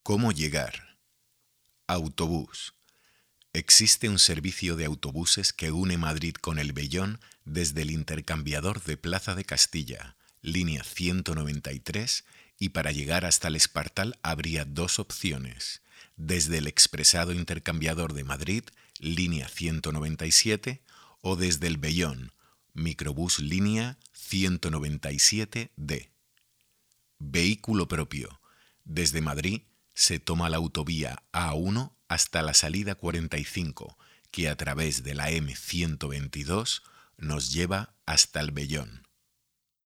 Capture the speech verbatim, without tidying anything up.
¿Cómo llegar? Autobús. Existe un servicio de autobuses que une Madrid con el Vellón desde el intercambiador de Plaza de Castilla, línea ciento noventa y tres, y para llegar hasta el Espartal habría dos opciones: desde el expresado intercambiador de Madrid, línea ciento noventa y siete, o desde el Vellón, microbús línea ciento noventa y siete D. Vehículo propio. Desde Madrid se toma la autovía A uno hasta la salida cuarenta y cinco, que a través de la eme ciento veintidós nos lleva hasta el Vellón.